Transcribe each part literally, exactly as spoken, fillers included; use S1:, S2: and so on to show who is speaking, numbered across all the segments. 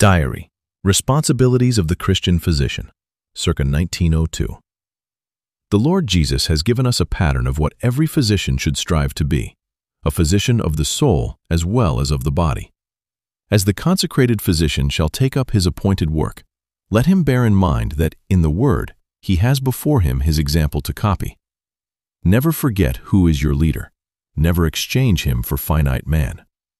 S1: Diary. Responsibilities of the Christian Physician, circa nineteen oh two. The Lord Jesus has given us a pattern of what every physician should strive to be, a physician of the soul as well as of the body. As the consecrated physician shall take up his appointed work, let him bear in mind that, in the Word, he has before him his example to copy. Never forget who is your leader. Never exchange him for finite man.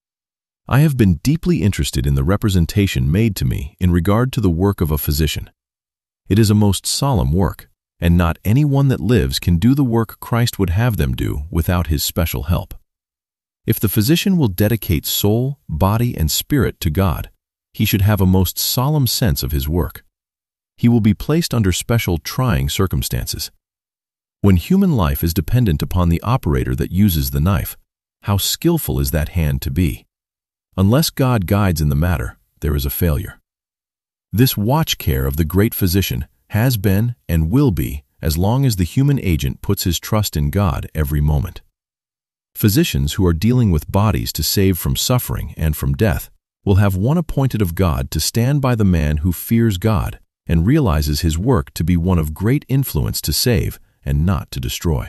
S1: I have been deeply interested in the representation made to me in regard to the work of a physician. It is a most solemn work, and not any one that lives can do the work Christ would have them do without his special help. If the physician will dedicate soul, body, and spirit to God, he should have a most solemn sense of his work. He will be placed under special trying circumstances. When human life is dependent upon the operator that uses the knife, how skillful is that hand to be? Unless God guides in the matter, there is a failure. This watch care of the great physician has been and will be as long as the human agent puts his trust in God every moment. Physicians who are dealing with bodies to save from suffering and from death will have one appointed of God to stand by the man who fears God and realizes his work to be one of great influence to save and not to destroy.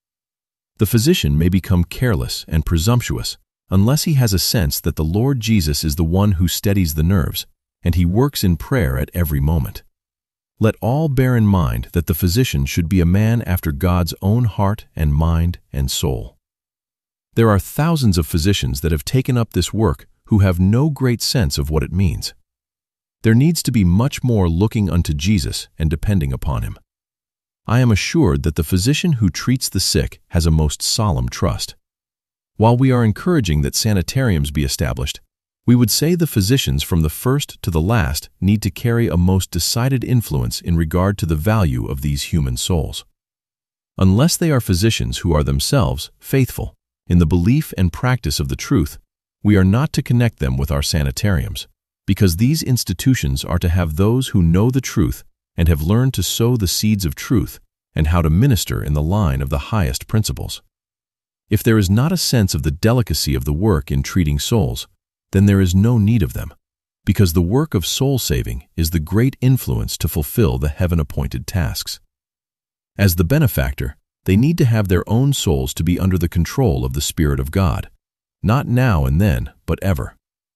S1: The physician may become careless and presumptuous unless he has a sense that the Lord Jesus is the one who steadies the nerves, and he works in prayer at every moment. Let all bear in mind that the physician should be a man after God's own heart and mind and soul. There are thousands of physicians that have taken up this work who have no great sense of what it means. There needs to be much more looking unto Jesus and depending upon him. I am assured that the physician who treats the sick has a most solemn trust. While we are encouraging that sanitariums be established, we would say the physicians from the first to the last need to carry a most decided influence in regard to the value of these human souls. Unless they are physicians who are themselves faithful in the belief and practice of the truth, we are not to connect them with our sanitariums, because these institutions are to have those who know the truth and have learned to sow the seeds of truth and how to minister in the line of the highest principles. If there is not a sense of the delicacy of the work in treating souls, then there is no need of them, because the work of soul-saving is the great influence to fulfill the heaven-appointed tasks. As the benefactor, they need to have their own souls to be under the control of the Spirit of God, not now and then, but ever.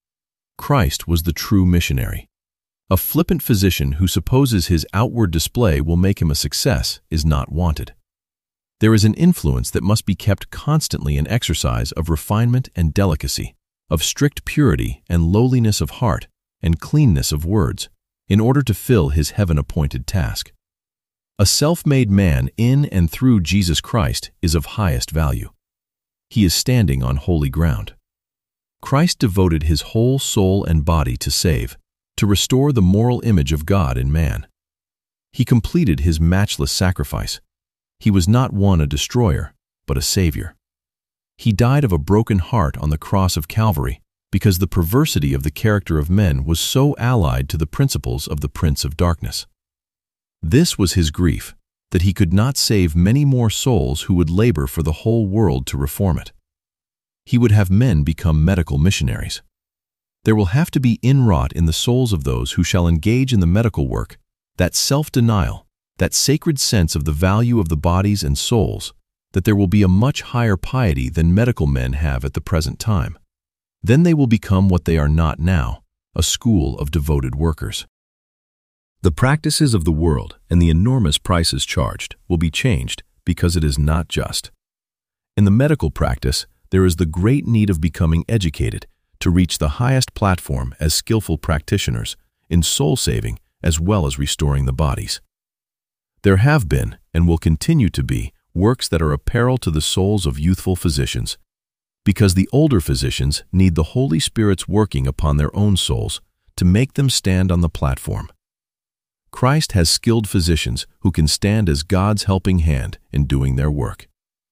S1: Christ was the true missionary. A flippant physician who supposes his outward display will make him a success is not wanted. There is an influence that must be kept constantly in exercise of refinement and delicacy, of strict purity and lowliness of heart and cleanness of words, in order to fill his heaven-appointed task. A self-made man in and through Jesus Christ is of highest value. He is standing on holy ground. Christ devoted his whole soul and body to save, to restore the moral image of God in man. He completed his matchless sacrifice. He was not one a destroyer, but a savior. He died of a broken heart on the cross of Calvary because the perversity of the character of men was so allied to the principles of the Prince of Darkness. This was his grief, that he could not save many more souls who would labor for the whole world to reform it. He would have men become medical missionaries. There will have to be inwrought in the souls of those who shall engage in the medical work that self-denial, that sacred sense of the value of the bodies and souls, that there will be a much higher piety than medical men have at the present time. Then they will become what they are not now, a school of devoted workers. The practices of the world and the enormous prices charged will be changed because it is not just. In the medical practice, there is the great need of becoming educated to reach the highest platform as skillful practitioners in soul-saving as well as restoring the bodies. There have been, and will continue to be, works that are a peril to the souls of youthful physicians, because the older physicians need the Holy Spirit's working upon their own souls to make them stand on the platform. Christ has skilled physicians who can stand as God's helping hand in doing their work.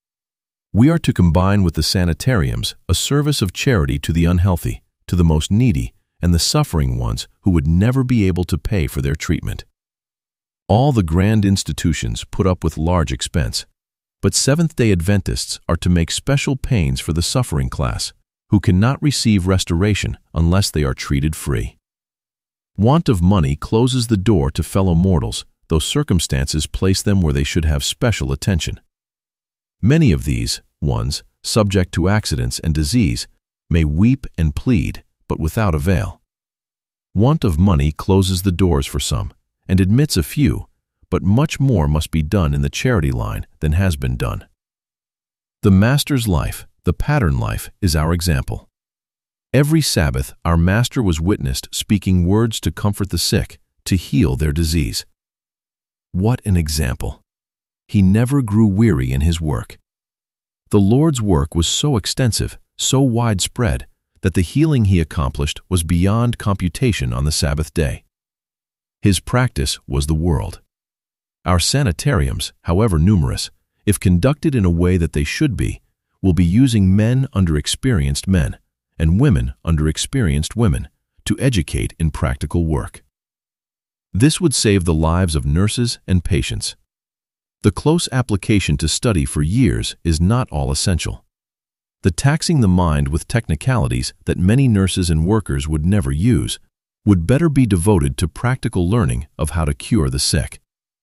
S1: We are to combine with the sanitariums a service of charity to the unhealthy, to the most needy, and the suffering ones who would never be able to pay for their treatment. All the grand institutions put up with large expense, but Seventh-day Adventists are to make special pains for the suffering class, who cannot receive restoration unless they are treated free. Want of money closes the door to fellow mortals, though circumstances place them where they should have special attention. Many of these ones, subject to accidents and disease, may weep and plead, but without avail. Want of money closes the doors for some, and admits a few, but much more must be done in the charity line than has been done. The Master's life, the pattern life, is our example. Every Sabbath our Master was witnessed speaking words to comfort the sick, to heal their disease. What an example! He never grew weary in his work. The Lord's work was so extensive, so widespread, that the healing he accomplished was beyond computation on the Sabbath day. His practice was the world. Our sanitariums, however numerous, if conducted in a way that they should be, will be using men under experienced men, and women under experienced women, to educate in practical work. This would save the lives of nurses and patients. The close application to study for years is not all essential. The taxing the mind with technicalities that many nurses and workers would never use would better be devoted to practical learning of how to cure the sick.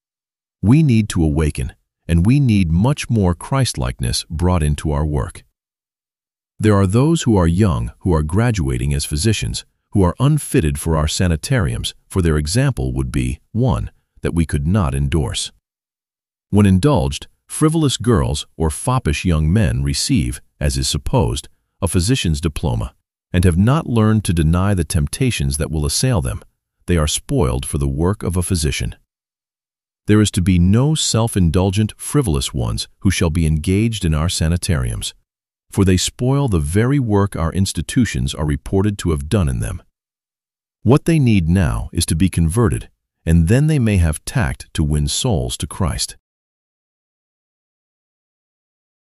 S1: We need to awaken, and we need much more Christ-likeness brought into our work. There are those who are young who are graduating as physicians who are unfitted for our sanitariums, for their example would be one that we could not endorse. When indulged, frivolous girls or foppish young men receive, as is supposed, a physician's diploma, and have not learned to deny the temptations that will assail them. They are spoiled for the work of a physician. There is to be no self-indulgent, frivolous ones who shall be engaged in our sanitariums, for they spoil the very work our institutions are reported to have done in them. What they need now is to be converted, and then they may have tact to win souls to Christ.